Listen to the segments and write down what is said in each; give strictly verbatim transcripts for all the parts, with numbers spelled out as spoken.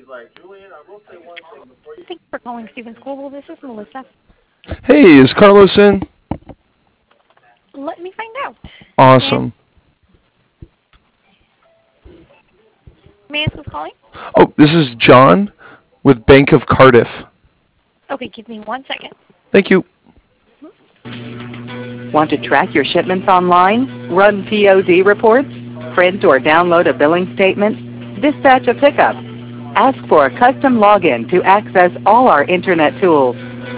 Thank you for calling Stevens Global. This is Melissa. Hey, is Carlos in? Let me find out. Awesome. May I ask who's calling? Oh, this is John with Bank of Cardiff. Okay, give me one second. Thank you. Want to track your shipments online? Run P O D reports? Print or download a billing statement? Dispatch a pickup? Ask for a custom login to access all our Internet tools.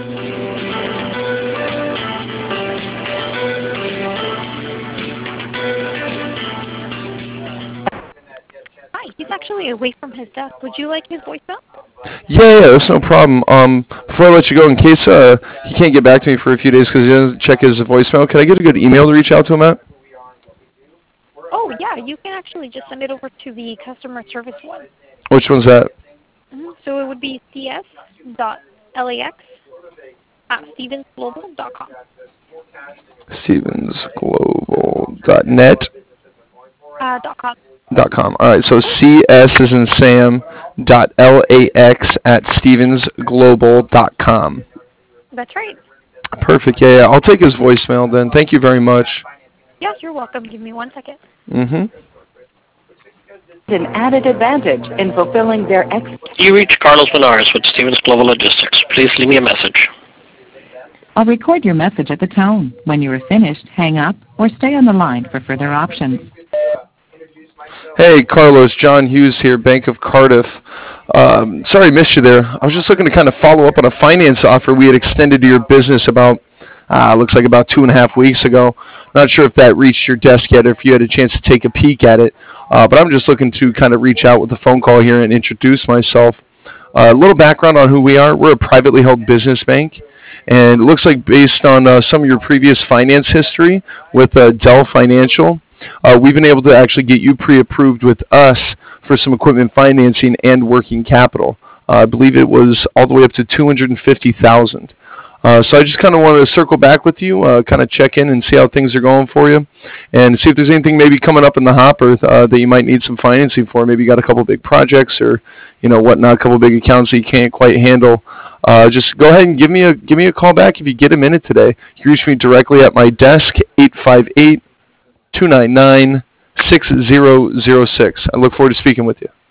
Hi, he's actually away from his desk. Would you like his voicemail? Yeah, yeah, that's no problem. Um, before I let you go, in case uh, he can't get back to me for a few days because he doesn't check his voicemail, can I get a good email to reach out to him at? Oh, yeah, you can actually just send it over to the customer service one. Which one's that? Mm-hmm. So it would be c s dot lax at stevens global dot com. stevens global dot net. Uh, dot com. Dot com. All right, so C S is in Sam dot L A X at stevens global dot com. That's right. Perfect. Yeah, yeah, I'll take his voicemail then. Thank you very much. Yes, you're welcome. Give me one second. Mm-hmm. An added advantage in fulfilling their ex. You reach Carlos Benares with Stevens Global Logistics. Please leave me a message. I'll record your message at the tone. When you are finished, hang up or stay on the line for further options. Hey, Carlos, John Hughes here, Bank of Cardiff. Um, sorry I missed you there. I was just looking to kind of follow up on a finance offer we had extended to your business about, uh, looks like about two and a half weeks ago. Not sure if that reached your desk yet or if you had a chance to take a peek at it. Uh, but I'm just looking to kind of reach out with a phone call here and introduce myself. Uh, a little background on who we are. We're a privately held business bank. And it looks like based on uh, some of your previous finance history with uh, Dell Financial, Uh, we've been able to actually get you pre-approved with us for some equipment financing and working capital. Uh, I believe it was all the way up to two hundred fifty thousand dollars. Uh, so I just kind of wanted to circle back with you, uh, kind of check in and see how things are going for you, and see if there's anything maybe coming up in the hopper uh, that you might need some financing for. Maybe you got a couple big projects or, you know, whatnot, a couple big accounts that you can't quite handle. Uh, just go ahead and give me a give me a call back if you get a minute today. You can reach me directly at my desk, eight five eight, two nine nine, six zero zero six. I look forward to speaking with you.